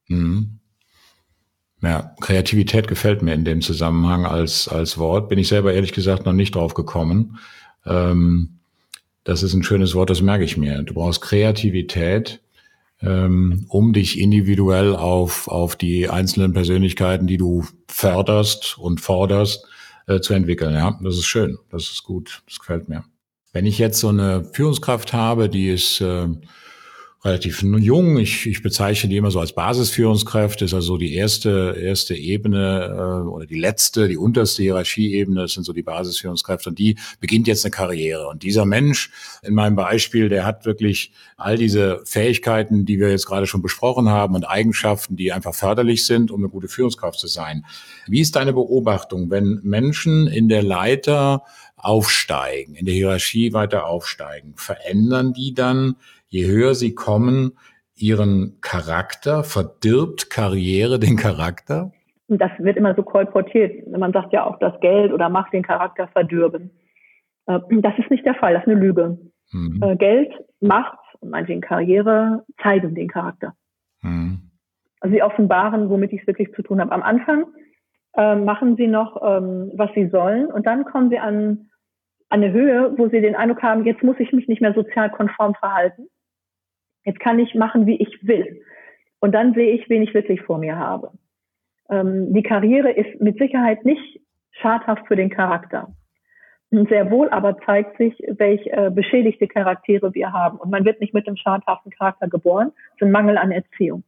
Ja, Kreativität gefällt mir in dem Zusammenhang als Wort. Bin ich selber ehrlich gesagt noch nicht drauf gekommen. Das ist ein schönes Wort, das merke ich mir. Du brauchst Kreativität, um dich individuell auf die einzelnen Persönlichkeiten, die du förderst und forderst, zu entwickeln. Ja, das ist schön, das ist gut, das gefällt mir. Wenn ich jetzt so eine Führungskraft habe, die ist relativ jung. Ich bezeichne die immer so als Basisführungskräfte. Ist also die erste Ebene oder die unterste Hierarchieebene. Das sind so die Basisführungskräfte. Und die beginnt jetzt eine Karriere. Und dieser Mensch in meinem Beispiel, der hat wirklich all diese Fähigkeiten, die wir jetzt gerade schon besprochen haben, und Eigenschaften, die einfach förderlich sind, um eine gute Führungskraft zu sein. Wie ist deine Beobachtung, wenn Menschen in der Leiter aufsteigen, in der Hierarchie weiter aufsteigen? Verändern die dann, je höher sie kommen, ihren Charakter? Verdirbt Karriere den Charakter? Und das wird immer so kolportiert. Man sagt ja auch, dass Geld oder Macht den Charakter verdürben. Das ist nicht der Fall, das ist eine Lüge. Geld, Macht und meinetwegen Karriere zeigen den Charakter. Also sie offenbaren, womit ich es wirklich zu tun habe. Am Anfang machen sie noch, was sie sollen, und dann kommen sie an eine Höhe, wo sie den Eindruck haben, jetzt muss ich mich nicht mehr sozial konform verhalten. Jetzt kann ich machen, wie ich will. Und dann sehe ich, wen ich wirklich vor mir habe. Die Karriere ist mit Sicherheit nicht schadhaft für den Charakter. Sehr wohl aber zeigt sich, welche beschädigte Charaktere wir haben. Und man wird nicht mit einem schadhaften Charakter geboren. Es ist ein Mangel an Erziehung.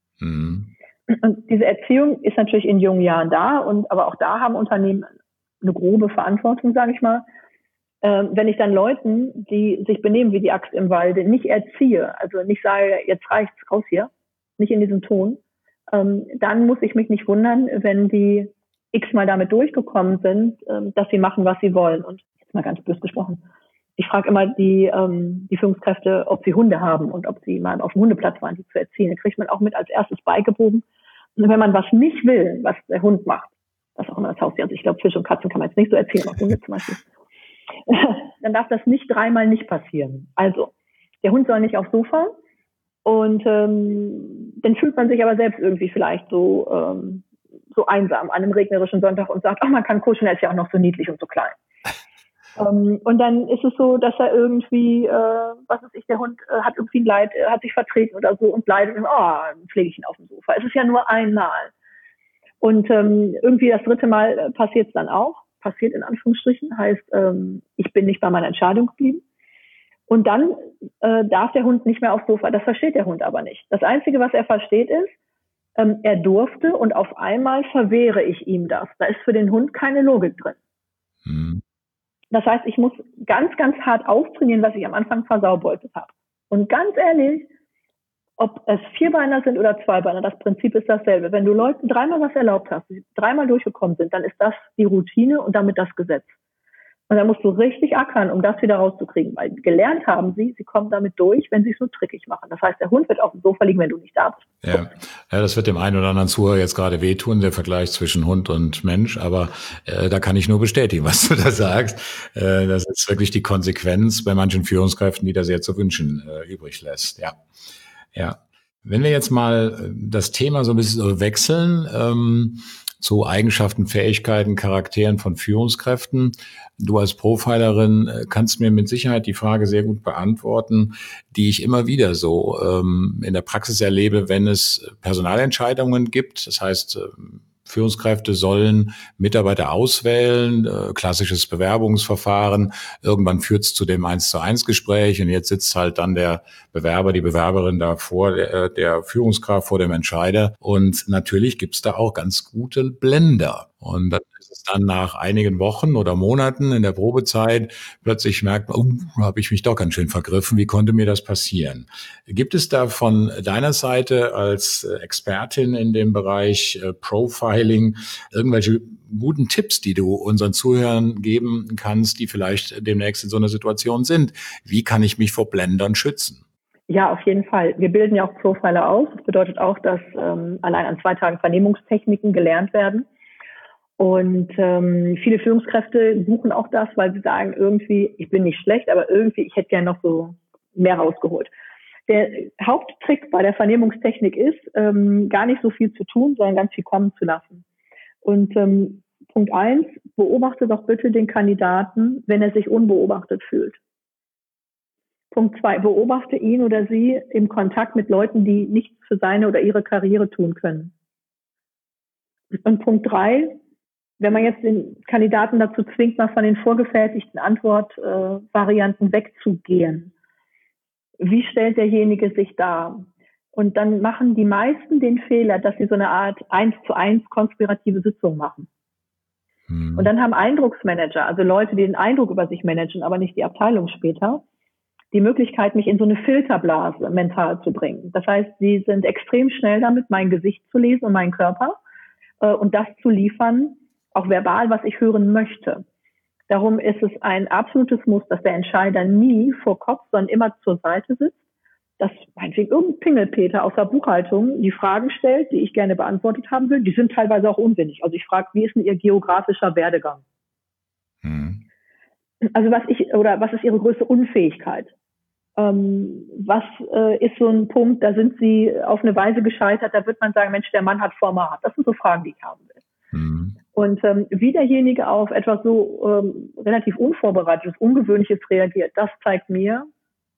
Und diese Erziehung ist natürlich in jungen Jahren da. Aber auch da haben Unternehmen eine grobe Verantwortung, sage ich mal. Wenn ich dann Leuten, die sich benehmen wie die Axt im Walde, nicht erziehe, also nicht sage, jetzt reicht's, raus hier, nicht in diesem Ton, dann muss ich mich nicht wundern, wenn die x-mal damit durchgekommen sind, dass sie machen, was sie wollen. Und jetzt mal ganz böse gesprochen, ich frage immer die Führungskräfte, ob sie Hunde haben und ob sie mal auf dem Hundeplatz waren, die zu erziehen. Da kriegt man auch mit als erstes beigebogen. Und wenn man was nicht will, was der Hund macht, was auch immer das Haustier, also ich glaube, Fische und Katzen kann man jetzt nicht so erziehen, auch Hunde zum Beispiel, dann darf das nicht dreimal nicht passieren. Also, der Hund soll nicht aufs Sofa und dann fühlt man sich aber selbst irgendwie vielleicht so einsam an einem regnerischen Sonntag und sagt, ach, man kann kuscheln, er ist ja auch noch so niedlich und so klein. Und dann ist es so, dass er irgendwie, was weiß ich, der Hund hat irgendwie ein Leid, hat sich vertreten oder so und leidet und dann pflege ich ihn auf dem Sofa. Es ist ja nur einmal. Und irgendwie das dritte Mal passiert es dann auch. Passiert in Anführungsstrichen, heißt, ich bin nicht bei meiner Entscheidung geblieben. Und dann darf der Hund nicht mehr aufs Sofa. Das versteht der Hund aber nicht. Das Einzige, was er versteht, ist, er durfte und auf einmal verwehre ich ihm das. Da ist für den Hund keine Logik drin. Das heißt, ich muss ganz, ganz hart auftrainieren, was ich am Anfang versaubeutelt habe. Und ganz ehrlich, ob es Vierbeiner sind oder Zweibeiner, das Prinzip ist dasselbe. Wenn du Leuten dreimal was erlaubt hast, die dreimal durchgekommen sind, dann ist das die Routine und damit das Gesetz. Und dann musst du richtig ackern, um das wieder rauszukriegen. Weil gelernt haben sie kommen damit durch, wenn sie es so trickig machen. Das heißt, der Hund wird auf dem Sofa liegen, wenn du nicht da bist. Ja, das wird dem einen oder anderen Zuhörer jetzt gerade wehtun, der Vergleich zwischen Hund und Mensch. Aber da kann ich nur bestätigen, was du da sagst. Das ist wirklich die Konsequenz bei manchen Führungskräften, die das sehr zu wünschen übrig lässt. Ja. Wenn wir jetzt mal das Thema so ein bisschen wechseln, zu Eigenschaften, Fähigkeiten, Charakteren von Führungskräften. Du als Profilerin kannst mir mit Sicherheit die Frage sehr gut beantworten, die ich immer wieder so in der Praxis erlebe, wenn es Personalentscheidungen gibt. Das heißt, Führungskräfte sollen Mitarbeiter auswählen, klassisches Bewerbungsverfahren. Irgendwann führt es zu dem 1:1 Gespräch und jetzt sitzt halt dann der Bewerber, die Bewerberin da vor der Führungskraft, vor dem Entscheider. Und natürlich gibt's da auch ganz gute Blender. Und dann ist es dann nach einigen Wochen oder Monaten in der Probezeit plötzlich merkt man, habe ich mich doch ganz schön vergriffen. Wie konnte mir das passieren? Gibt es da von deiner Seite als Expertin in dem Bereich Profiling irgendwelche guten Tipps, die du unseren Zuhörern geben kannst, die vielleicht demnächst in so einer Situation sind? Wie kann ich mich vor Blendern schützen? Ja, auf jeden Fall. Wir bilden ja auch Profiler aus. Das bedeutet auch, dass allein an 2 Tagen Vernehmungstechniken gelernt werden. Und viele Führungskräfte suchen auch das, weil sie sagen, irgendwie, ich bin nicht schlecht, aber irgendwie, ich hätte gerne noch so mehr rausgeholt. Der Haupttrick bei der Vernehmungstechnik ist, gar nicht so viel zu tun, sondern ganz viel kommen zu lassen. Und Punkt 1, beobachte doch bitte den Kandidaten, wenn er sich unbeobachtet fühlt. Punkt 2, beobachte ihn oder sie im Kontakt mit Leuten, die nichts für seine oder ihre Karriere tun können. Und Punkt 3, wenn man jetzt den Kandidaten dazu zwingt, mal von den vorgefertigten Antwortvarianten wegzugehen, wie stellt derjenige sich dar? Und dann machen die meisten den Fehler, dass sie so eine Art 1:1 konspirative Sitzung machen. Und dann haben Eindrucksmanager, also Leute, die den Eindruck über sich managen, aber nicht die Abteilung später, die Möglichkeit, mich in so eine Filterblase mental zu bringen. Das heißt, sie sind extrem schnell damit, mein Gesicht zu lesen und meinen Körper und das zu liefern, auch verbal, was ich hören möchte. Darum ist es ein absolutes Muss, dass der Entscheider nie vor Kopf, sondern immer zur Seite sitzt dass meinetwegen irgendein Pingelpeter aus der Buchhaltung die Fragen stellt, die ich gerne beantwortet haben will. Die sind teilweise auch unsinnig. Also ich frage, wie ist denn Ihr geografischer Werdegang? Also was ist Ihre größte Unfähigkeit? Was ist so ein Punkt, da sind Sie auf eine Weise gescheitert, da wird man sagen, Mensch, der Mann hat Format. Das sind so Fragen, die ich haben will. Und wie derjenige auf etwas so relativ Unvorbereitetes, Ungewöhnliches reagiert, das zeigt mir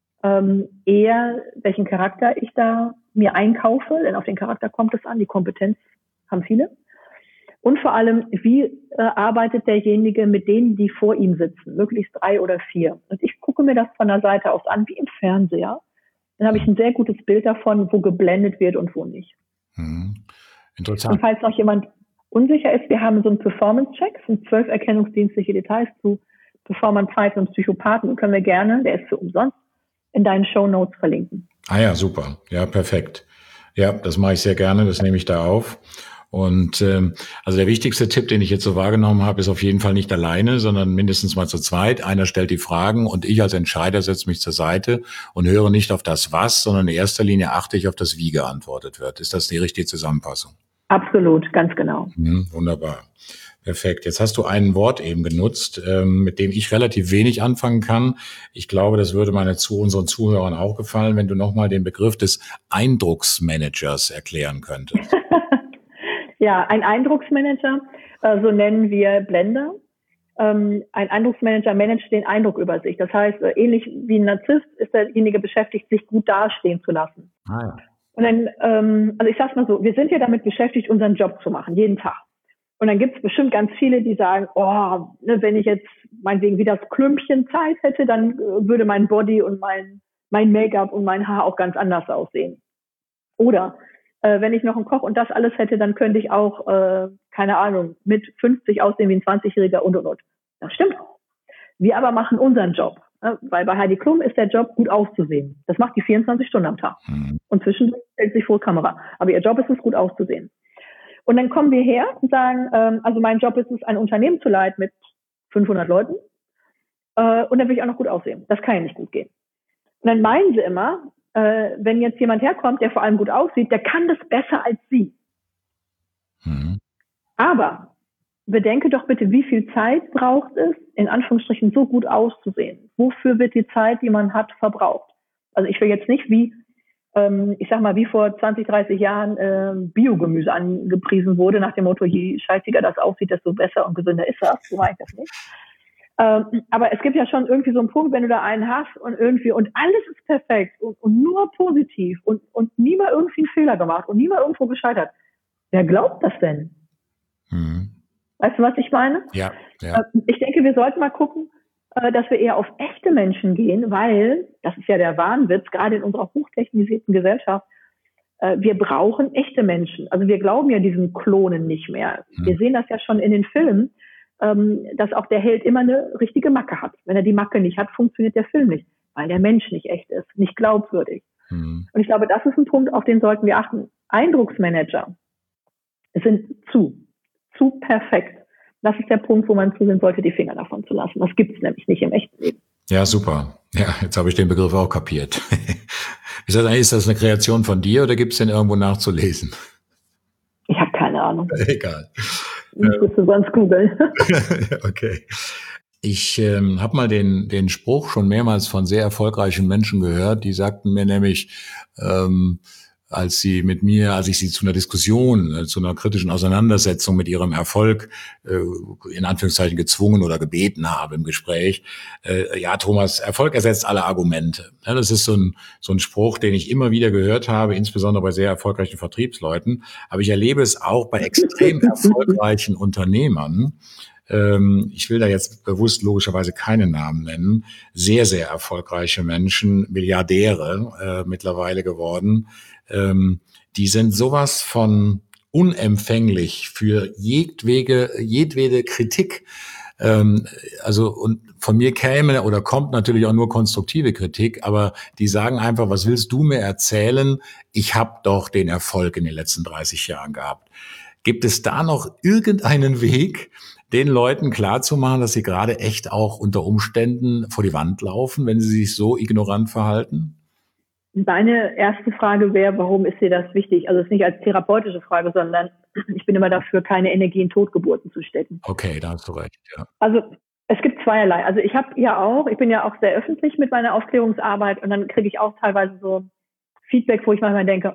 eher, welchen Charakter ich da mir einkaufe, denn auf den Charakter kommt es an, die Kompetenz haben viele. Und vor allem, wie arbeitet derjenige mit denen, die vor ihm sitzen, möglichst 3 oder 4. Und ich gucke mir das von der Seite aus an, wie im Fernseher. Dann habe ich ein sehr gutes Bild davon, wo geblendet wird und wo nicht. Interessant. Und falls noch jemand unsicher ist, wir haben so einen Performance-Check, sind 12 erkennungsdienstliche Details zu Performern, Pfeifen und Psychopathen. Können wir gerne, der ist für umsonst, in deinen Shownotes verlinken. Ah ja, super. Ja, perfekt. Ja, das mache ich sehr gerne, das nehme ich da auf. Und also der wichtigste Tipp, den ich jetzt so wahrgenommen habe, ist auf jeden Fall nicht alleine, sondern mindestens mal zu zweit. Einer stellt die Fragen und ich als Entscheider setze mich zur Seite und höre nicht auf das Was, sondern in erster Linie achte ich auf das Wie geantwortet wird. Ist das die richtige Zusammenfassung? Absolut, ganz genau. Wunderbar. Perfekt. Jetzt hast du ein Wort eben genutzt, mit dem ich relativ wenig anfangen kann. Ich glaube, das würde unseren Zuhörern auch gefallen, wenn du nochmal den Begriff des Eindrucksmanagers erklären könntest. Ja, ein Eindrucksmanager, so nennen wir Blender. Ein Eindrucksmanager managt den Eindruck über sich. Das heißt, ähnlich wie ein Narzisst ist derjenige beschäftigt, sich gut dastehen zu lassen. Ah, ja. Und dann, also ich sag's mal so, wir sind ja damit beschäftigt, unseren Job zu machen, jeden Tag. Und dann gibt's bestimmt ganz viele, die sagen, wenn ich jetzt meinetwegen wie das Klümpchen Zeit hätte, dann würde mein Body und mein Make-up und mein Haar auch ganz anders aussehen. Oder wenn ich noch einen Koch und das alles hätte, dann könnte ich auch, keine Ahnung, mit 50 aussehen wie ein 20-Jähriger und. Das stimmt auch. Wir aber machen unseren Job. Weil bei Heidi Klum ist der Job, gut auszusehen. Das macht die 24 Stunden am Tag. Und zwischendurch stellt sich vor Kamera. Aber ihr Job ist es, gut auszusehen. Und dann kommen wir her und sagen, also mein Job ist es, ein Unternehmen zu leiten mit 500 Leuten. Und dann will ich auch noch gut aussehen. Das kann ja nicht gut gehen. Und dann meinen sie immer, wenn jetzt jemand herkommt, der vor allem gut aussieht, der kann das besser als sie. Aber bedenke doch bitte, wie viel Zeit braucht es, in Anführungsstrichen so gut auszusehen? Wofür wird die Zeit, die man hat, verbraucht? Also ich will jetzt nicht wie vor 20, 30 Jahren Biogemüse angepriesen wurde, nach dem Motto, je scheißiger das aussieht, desto besser und gesünder ist das. So meine ich das nicht. Aber es gibt ja schon irgendwie so einen Punkt, wenn du da einen hast und alles ist perfekt und nur positiv und nie mal irgendwie einen Fehler gemacht und nie mal irgendwo gescheitert. Wer glaubt das denn? Weißt du, was ich meine? Ja. Ich denke, wir sollten mal gucken, dass wir eher auf echte Menschen gehen, weil, das ist ja der Wahnwitz, gerade in unserer hochtechnisierten Gesellschaft, wir brauchen echte Menschen. Also wir glauben ja diesen Klonen nicht mehr. Wir sehen das ja schon in den Filmen, dass auch der Held immer eine richtige Macke hat. Wenn er die Macke nicht hat, funktioniert der Film nicht, weil der Mensch nicht echt ist, nicht glaubwürdig. Und ich glaube, das ist ein Punkt, auf den sollten wir achten. Eindrucksmanager sind zu perfekt. Das ist der Punkt, wo man zusehen sollte, die Finger davon zu lassen. Das gibt es nämlich nicht im echten Leben. Ja, super. Ja, jetzt habe ich den Begriff auch kapiert. Ist das eine Kreation von dir oder gibt es den irgendwo nachzulesen? Ich habe keine Ahnung. Egal. Musst du sonst googeln. Okay. Ich habe mal den Spruch schon mehrmals von sehr erfolgreichen Menschen gehört, die sagten mir nämlich, als ich sie zu einer Diskussion, zu einer kritischen Auseinandersetzung mit ihrem Erfolg in Anführungszeichen gezwungen oder gebeten habe im Gespräch. Ja, Thomas, Erfolg ersetzt alle Argumente. Ja, das ist so ein Spruch, den ich immer wieder gehört habe, insbesondere bei sehr erfolgreichen Vertriebsleuten. Aber ich erlebe es auch bei extrem erfolgreichen Unternehmern. Ich will da jetzt bewusst logischerweise keine Namen nennen. Sehr, sehr erfolgreiche Menschen, Milliardäre mittlerweile geworden. Die sind sowas von unempfänglich für jedwede Kritik. Also und von mir käme oder kommt natürlich auch nur konstruktive Kritik, aber die sagen einfach, was willst du mir erzählen? Ich habe doch den Erfolg in den letzten 30 Jahren gehabt. Gibt es da noch irgendeinen Weg, den Leuten klarzumachen, dass sie gerade echt auch unter Umständen vor die Wand laufen, wenn sie sich so ignorant verhalten? Meine erste Frage wäre, warum ist dir das wichtig? Also es ist nicht als therapeutische Frage, sondern ich bin immer dafür, keine Energie in Totgeburten zu stecken. Okay, da hast du recht, ja. Also es gibt zweierlei. Also ich bin ja auch sehr öffentlich mit meiner Aufklärungsarbeit und dann kriege ich auch teilweise so Feedback, wo ich manchmal denke,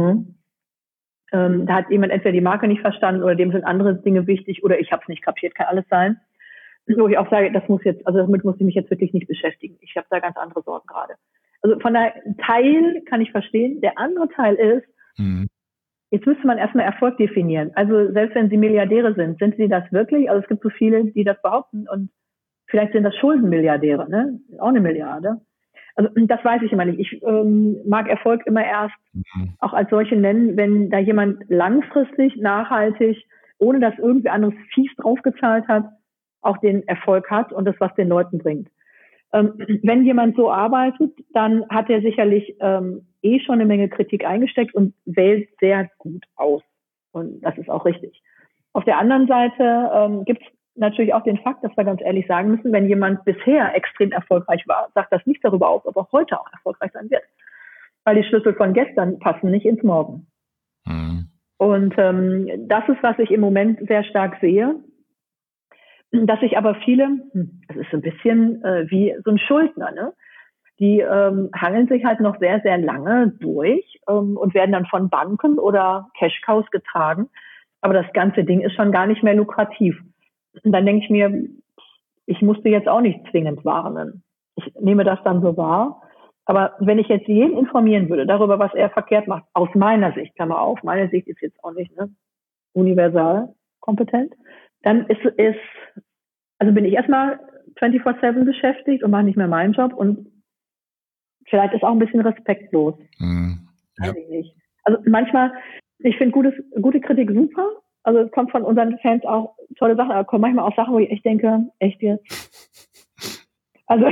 da hat jemand entweder die Marke nicht verstanden oder dem sind andere Dinge wichtig oder ich habe es nicht kapiert, kann alles sein. Wo ich auch sage, damit muss ich mich jetzt wirklich nicht beschäftigen. Ich habe da ganz andere Sorgen gerade. Also von der Teil kann ich verstehen. Der andere Teil ist, jetzt müsste man erstmal Erfolg definieren. Also selbst wenn Sie Milliardäre sind Sie das wirklich? Also es gibt so viele, die das behaupten und vielleicht sind das Schuldenmilliardäre, ne? Auch 1 Milliarde. Also das weiß ich immer nicht. Ich mag Erfolg immer erst auch als solche nennen, wenn da jemand langfristig, nachhaltig, ohne dass irgendwer anderes fies draufgezahlt hat, auch den Erfolg hat und das, was den Leuten bringt. Wenn jemand so arbeitet, dann hat er sicherlich schon eine Menge Kritik eingesteckt und wählt sehr gut aus. Und das ist auch richtig. Auf der anderen Seite gibt es natürlich auch den Fakt, dass wir ganz ehrlich sagen müssen, wenn jemand bisher extrem erfolgreich war, sagt das nicht darüber aus, ob er heute auch erfolgreich sein wird. Weil die Schlüssel von gestern passen nicht ins Morgen. Und das ist, was ich im Moment sehr stark sehe. Dass sich aber viele, das ist so ein bisschen wie so ein Schuldner, ne? Die hangeln sich halt noch sehr, sehr lange durch und werden dann von Banken oder Cash-Cows getragen. Aber das ganze Ding ist schon gar nicht mehr lukrativ. Und dann denke ich mir, ich musste jetzt auch nicht zwingend warnen. Ich nehme das dann so wahr. Aber wenn ich jetzt jeden informieren würde darüber, was er verkehrt macht, aus meiner Sicht, Klammer auf, meine Sicht ist jetzt auch nicht universal kompetent, dann bin ich erstmal 24/7 beschäftigt und mache nicht mehr meinen Job und vielleicht ist auch ein bisschen respektlos. Ja. Weiß ich nicht. Also manchmal, ich finde gute Kritik super. Also es kommt von unseren Fans auch tolle Sachen, aber kommen manchmal auch Sachen, wo ich echt denke, echt jetzt? Also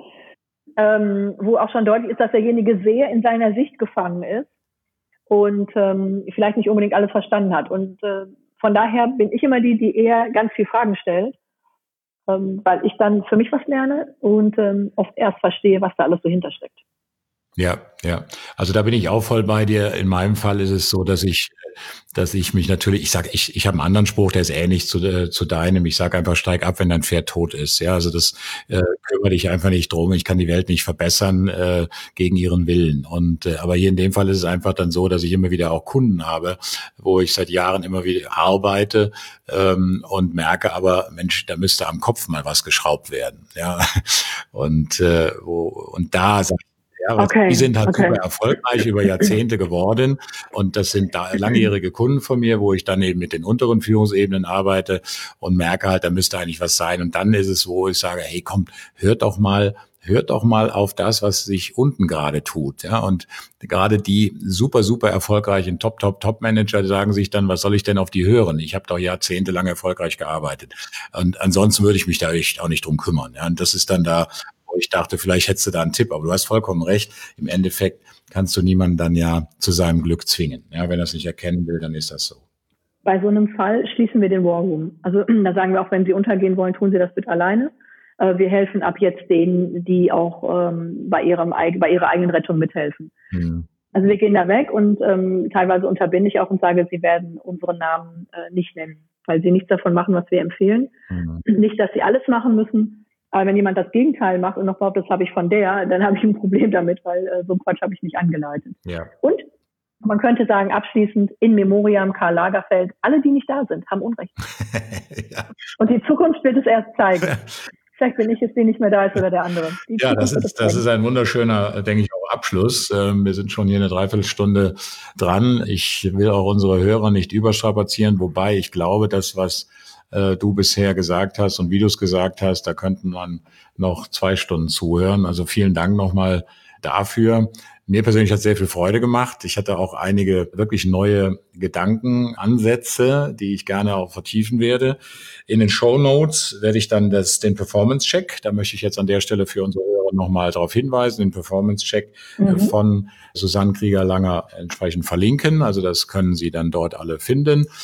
wo auch schon deutlich ist, dass derjenige sehr in seiner Sicht gefangen ist und vielleicht nicht unbedingt alles verstanden hat. Und von daher bin ich immer die eher ganz viele Fragen stellt, weil ich dann für mich was lerne und oft erst verstehe, was da alles so hintersteckt. Ja. Also da bin ich auch voll bei dir. In meinem Fall ist es so, dass ich mich natürlich, ich habe einen anderen Spruch, der ist ähnlich zu deinem. Ich sage einfach, steig ab, wenn dein Pferd tot ist. Ja, also das kümmere dich einfach nicht drum. Ich kann die Welt nicht verbessern gegen ihren Willen. Und aber hier in dem Fall ist es einfach dann so, dass ich immer wieder auch Kunden habe, wo ich seit Jahren immer wieder arbeite und merke, aber Mensch, da müsste am Kopf mal was geschraubt werden. Ja, und da sage ich, ja, die sind halt super erfolgreich über Jahrzehnte geworden und das sind da langjährige Kunden von mir, wo ich dann eben mit den unteren Führungsebenen arbeite und merke halt, da müsste eigentlich was sein. Und dann ist es, wo ich sage, hey, komm, hört doch mal auf das, was sich unten gerade tut. Ja, und gerade die super, super erfolgreichen Top-Manager sagen sich dann, was soll ich denn auf die hören? Ich habe doch jahrzehntelang erfolgreich gearbeitet. Und ansonsten würde ich mich da echt auch nicht drum kümmern. Ja, und das ist dann da, wo ich dachte, vielleicht hättest du da einen Tipp, aber du hast vollkommen recht. Im Endeffekt kannst du niemanden dann ja zu seinem Glück zwingen. Ja, wenn er es nicht erkennen will, dann ist das so. Bei so einem Fall schließen wir den War Room. Also da sagen wir auch, wenn Sie untergehen wollen, tun Sie das bitte alleine. Wir helfen ab jetzt denen, die auch bei ihrer eigenen Rettung mithelfen. Also wir gehen da weg und teilweise unterbinde ich auch und sage, Sie werden unseren Namen nicht nennen, weil Sie nichts davon machen, was wir empfehlen. Nicht, dass Sie alles machen müssen. Aber wenn jemand das Gegenteil macht und noch behauptet, das habe ich von dann habe ich ein Problem damit, weil so einen Quatsch habe ich nicht angeleitet. Ja. Und man könnte sagen, abschließend, in Memoriam Karl Lagerfeld, alle, die nicht da sind, haben Unrecht. Ja. Und die Zukunft wird es erst zeigen. Vielleicht bin ich es, die nicht mehr da ist, oder der andere. Ja, das ist ein wunderschöner, denke ich, auch Abschluss. Wir sind schon hier eine Dreiviertelstunde dran. Ich will auch unsere Hörer nicht überstrapazieren, wobei ich glaube, das, was du bisher gesagt hast und wie du es gesagt hast, da könnten man noch 2 Stunden zuhören. Also vielen Dank nochmal dafür. Mir persönlich hat es sehr viel Freude gemacht. Ich hatte auch einige wirklich neue Gedankenansätze, die ich gerne auch vertiefen werde. In den Shownotes werde ich dann den Performance-Check, da möchte ich jetzt an der Stelle für unsere Hörer nochmal darauf hinweisen, den Performance-Check von Susanne Krieger-Langer entsprechend verlinken. Also das können Sie dann dort alle finden.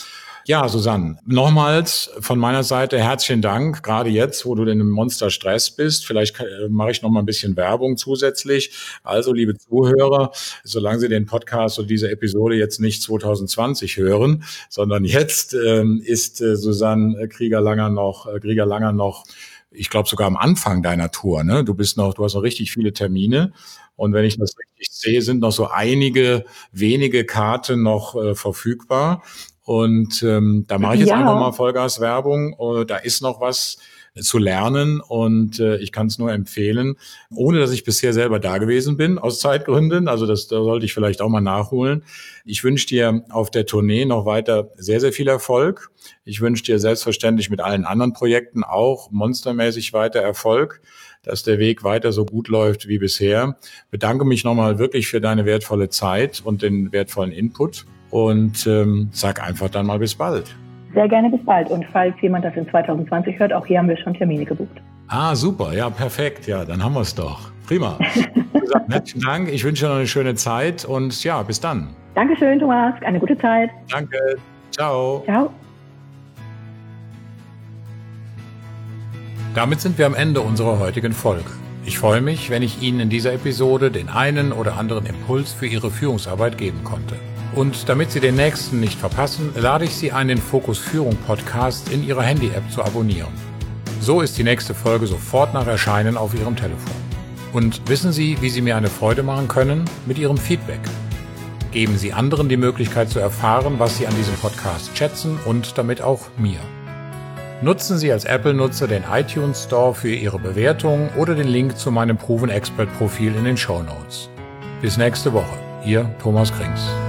Ja, Susanne, nochmals von meiner Seite herzlichen Dank, gerade jetzt, wo du in einem Monsterstress bist. Vielleicht mache ich noch mal ein bisschen Werbung zusätzlich. Also, liebe Zuhörer, solange Sie den Podcast oder diese Episode jetzt nicht 2020 hören, sondern jetzt ist Susanne Krieger-Langer noch, ich glaube sogar am Anfang deiner Tour. Ne? Du hast noch richtig viele Termine. Und wenn ich das richtig sehe, sind noch so einige wenige Karten noch verfügbar. Und da mache ich jetzt einfach mal Vollgas-Werbung. Da ist noch was zu lernen und ich kann es nur empfehlen, ohne dass ich bisher selber da gewesen bin, aus Zeitgründen. Also da sollte ich vielleicht auch mal nachholen. Ich wünsche dir auf der Tournee noch weiter sehr, sehr viel Erfolg. Ich wünsche dir selbstverständlich mit allen anderen Projekten auch monstermäßig weiter Erfolg, dass der Weg weiter so gut läuft wie bisher. Bedanke mich nochmal wirklich für deine wertvolle Zeit und den wertvollen Input und sag einfach dann mal bis bald. Sehr gerne bis bald. Und falls jemand das in 2020 hört, auch hier haben wir schon Termine gebucht. Ah, super. Ja, perfekt. Ja, dann haben wir es doch. Prima. Herzlichen Dank. Ich wünsche dir noch eine schöne Zeit und ja, bis dann. Dankeschön, Thomas. Eine gute Zeit. Danke. Ciao. Ciao. Damit sind wir am Ende unserer heutigen Folge. Ich freue mich, wenn ich Ihnen in dieser Episode den einen oder anderen Impuls für Ihre Führungsarbeit geben konnte. Und damit Sie den nächsten nicht verpassen, lade ich Sie ein, den Fokus Führung Podcast in Ihrer Handy-App zu abonnieren. So ist die nächste Folge sofort nach Erscheinen auf Ihrem Telefon. Und wissen Sie, wie Sie mir eine Freude machen können? Mit Ihrem Feedback. Geben Sie anderen die Möglichkeit zu erfahren, was Sie an diesem Podcast schätzen und damit auch mir. Nutzen Sie als Apple-Nutzer den iTunes Store für Ihre Bewertung oder den Link zu meinem Proven Expert Profil in den Shownotes. Bis nächste Woche. Ihr Thomas Krings.